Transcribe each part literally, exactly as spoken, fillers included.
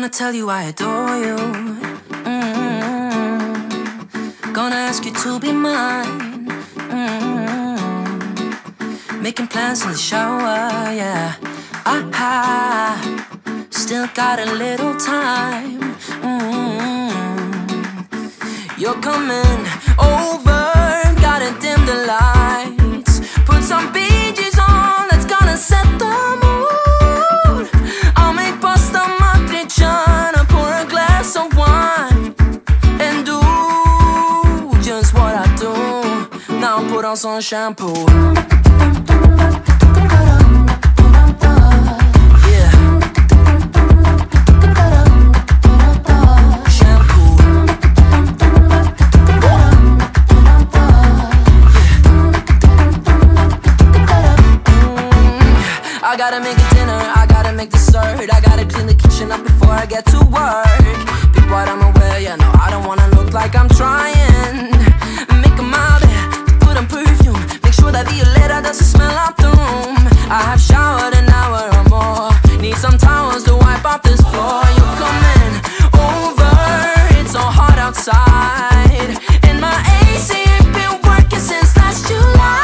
Gonna tell you I adore you. Mm-hmm. Gonna ask you to be mine. Mm-hmm. Making plans in the shower, yeah. Ah, still got a little time. Mm-hmm. You're coming over. Gotta dim the lights. Put some Bee Gees on. That's gonna set the mood. I'll make pasta matriciana. Pour a glass of wine and do just what I do. Now put on some shampoo. I gotta make a dinner, I gotta make dessert. I gotta clean the kitchen up before I get to work. Be what I'm aware, yeah, no, I don't wanna look like I'm trying. Make a my bed, put on perfume. Make sure that Violetta doesn't smell out the room. I have showered an hour or more. Need some towels to wipe off this floor. You're coming over, it's so hot outside. And my A C ain't been working since last July.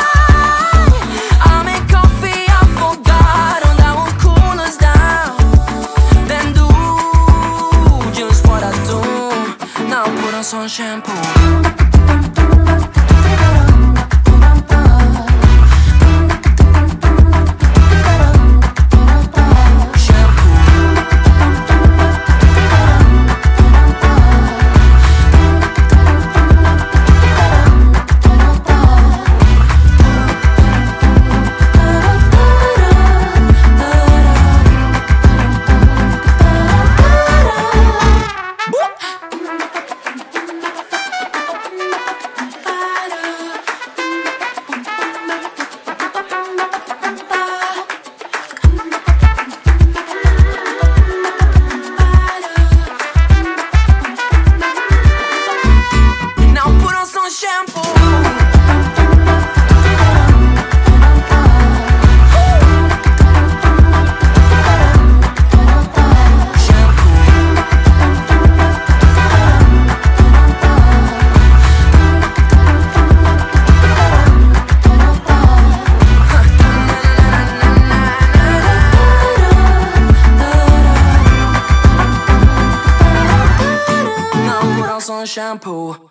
Some shampoo. Shampoo.